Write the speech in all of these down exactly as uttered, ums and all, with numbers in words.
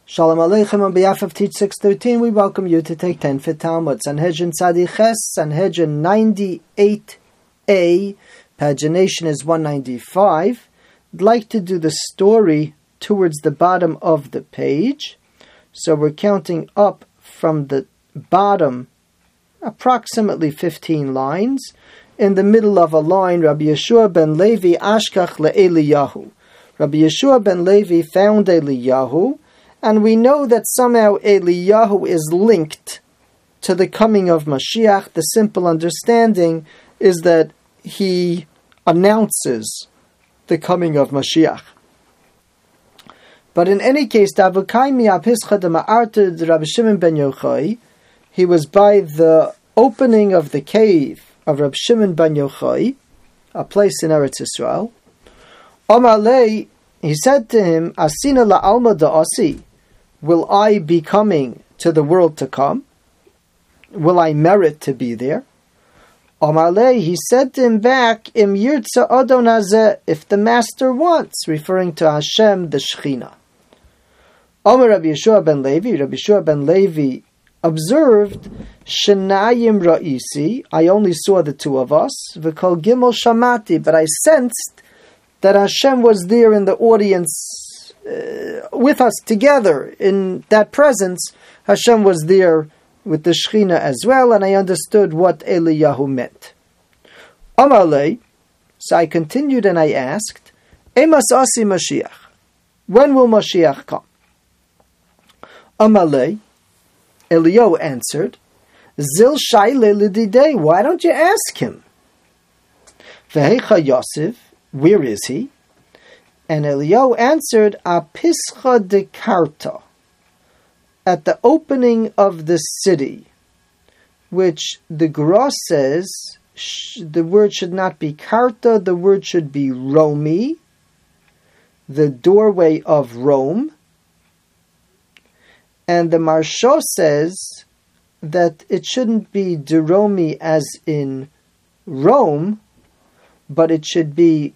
Shalom Aleichem. On behalf of Teach six thirteen, we welcome you to take ten for Talmud. Sanhedrin Tzadi Ches, Sanhedrin ninety-eight A, pagination is one ninety-five. I'd like to do the story towards the bottom of the page. So we're counting up from the bottom approximately fifteen lines. In the middle of a line, Rabbi Yeshua ben Levi Ashkach le'Eliyahu. Rabbi Yeshua ben Levi found Eliyahu, and we know that somehow Eliyahu is linked to the coming of Mashiach. The simple understanding is that he announces the coming of Mashiach. But in any case, Rabbi Shimon ben Yochai, he was by the opening of the cave of Rabbi Shimon ben Yochai, a place in Eretz Yisrael. Amalei, he said to him, Asina la'alma da'asi, will I be coming to the world to come? Will I merit to be there? Amalei, he said to him back, Im yirtza adon hazeh, if the master wants, referring to Hashem, the Shechina. Amar Rabbi Yeshua ben Levi, Rabbi Yeshua ben Levi observed, Shenayim ra'isi, I only saw the two of us, v'kol gimel shamati, but I sensed that Hashem was there in the audience uh, with us together. In that presence, Hashem was there with the Shechina as well, and I understood what Eliyahu meant. Amalei, so I continued and I asked, Emas asi Mashiach, when will Mashiach come? Amalei, Eliyahu answered, Zil shayle lididei, why don't you ask him? Vehecha Yosef, where is he? And Eliyahu answered, Apischa de Karta, at the opening of the city, which the Gra says sh- the word should not be Karta, the word should be Romi, the doorway of Rome. And the Marsha says that it shouldn't be Deromi as in Rome, but it should be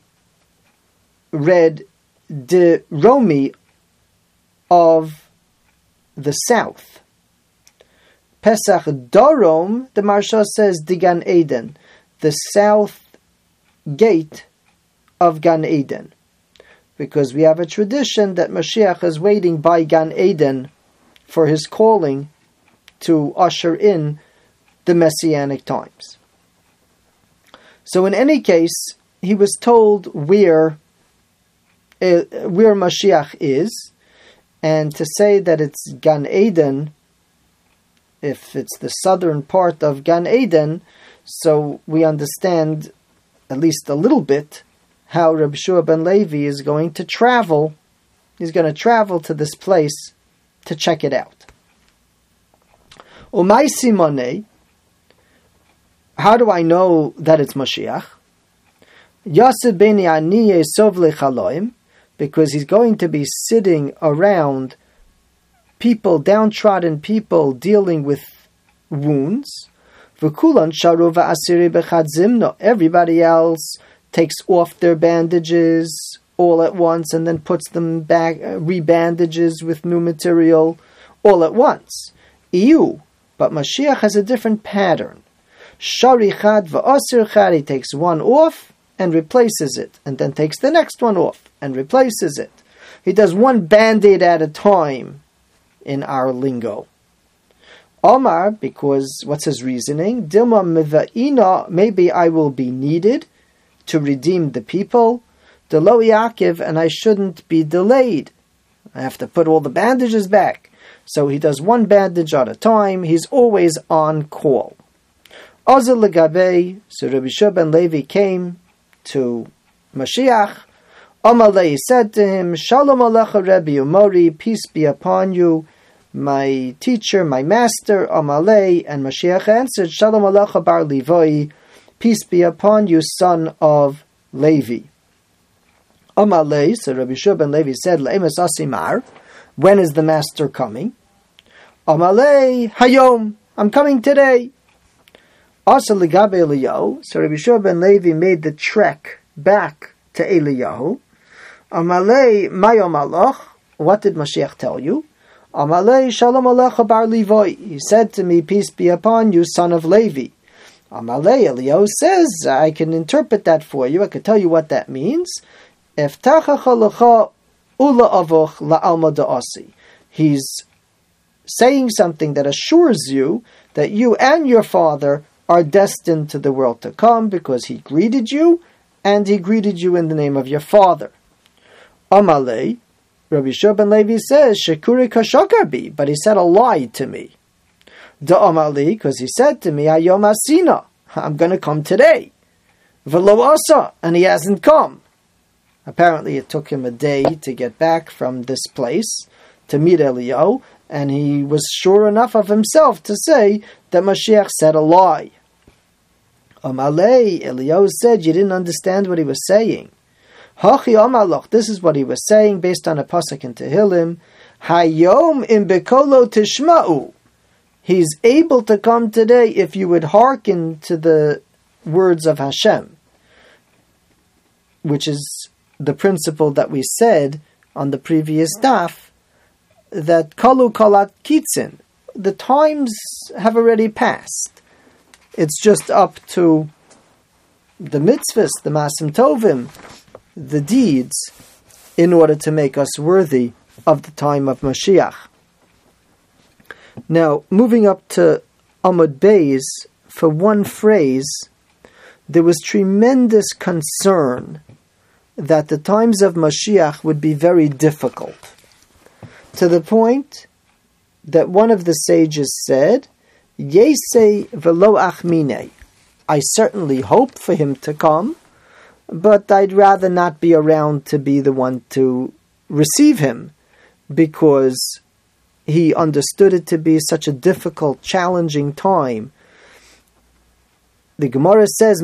read De Romi of the south. Pesach Dorom, the Marsha says the Gan Eden, the south gate of Gan Eden, because we have a tradition that Mashiach is waiting by Gan Eden for his calling to usher in the Messianic times. So in any case, he was told where uh, where Mashiach is, and to say that it's Gan Eden, if it's the southern part of Gan Eden, so we understand at least a little bit how Rabbi Yeshua ben Levi is going to travel. He's going to travel to this place to check it out. Umay simone, how do I know that it's Mashiach? Yaseh beni aniye sov lechaloim, because he's going to be sitting around people, downtrodden people dealing with wounds. V'kulan sharu v'asiri b'chad zimno. Everybody else takes off their bandages all at once and then puts them back, uh, re-bandages with new material all at once. Iyu, but Mashiach has a different pattern. Shari chad v'asir chad, he takes one off and replaces it, and then takes the next one off and replaces it. He does one band-aid at a time in our lingo. Omar, because what's his reasoning? Dilma miva'ina, maybe I will be needed to redeem the people. Delo Yaakov, and I shouldn't be delayed. I have to put all the bandages back. So he does one bandage at a time. He's always on call. Azal legabe, so Rabbi Yeshua ben Levi came to Mashiach. Amalei said to him, Shalom alecha Rebbe Umori, peace be upon you, my teacher, my master, Amalei. And Mashiach answered, Shalom alecha bar Levi, peace be upon you, son of Levi. Amalei, so Rabbi Yeshua ben Levi said, Le'emes asimar, when is the master coming? Amalei, hayom, I'm coming today. Asa legabe Eliyahu, so Rabbi Yeshua ben Levi made the trek back to Eliyahu. Amalei mayom alach, what did Mashiach tell you? Amalei Shalom Alecha Bar Levi. He said to me, peace be upon you, son of Levi. Amalei, Eliyahu says, I can interpret that for you. I can tell you what that means. Eftachacha lecha ula avoch la'alma da'asi. He's saying something that assures you that you and your father are destined to the world to come, because he greeted you, and he greeted you in the name of your father. Amalei, Rabbi Shua ben Levi says, Shekuri kashakarbi, but he said a lie to me. Da Amalei, because he said to me, Hayom asina, I'm going to come today. V'lo asa, and he hasn't come. Apparently it took him a day to get back from this place to meet Eliyahu, and he was sure enough of himself to say that Mashiach said a lie. Amalei, Eliyahu said, you didn't understand what he was saying. Hachi Amaloch, this is what he was saying based on a pasuk in Tehillim. Hayom im bekolo tishma'u. He's able to come today if you would hearken to the words of Hashem, which is the principle that we said on the previous daf, that kalu kalat kitzin, the times have already passed. It's just up to the mitzvahs, the masim tovim, the deeds, in order to make us worthy of the time of Mashiach. Now, moving up to Amud Beis, for one phrase, there was tremendous concern that the times of Mashiach would be very difficult, to the point that one of the sages said, Yesei velo achmine, I certainly hope for him to come, but I'd rather not be around to be the one to receive him, because he understood it to be such a difficult, challenging time. The Gemara says,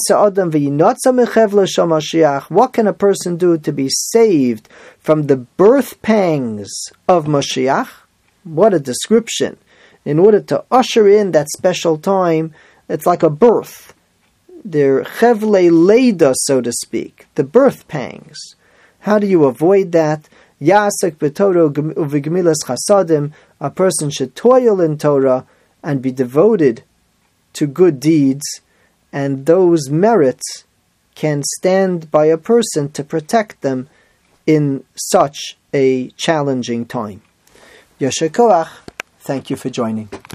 what can a person do to be saved from the birth pangs of Mashiach? What a description. In order to usher in that special time, it's like a birth. They're chevle leida, so to speak, the birth pangs. How do you avoid that? Yasek b'Torah uv'gemilas chasadim, a person should toil in Torah and be devoted to good deeds, and those merits can stand by a person to protect them in such a challenging time. Yasher koach, thank you for joining.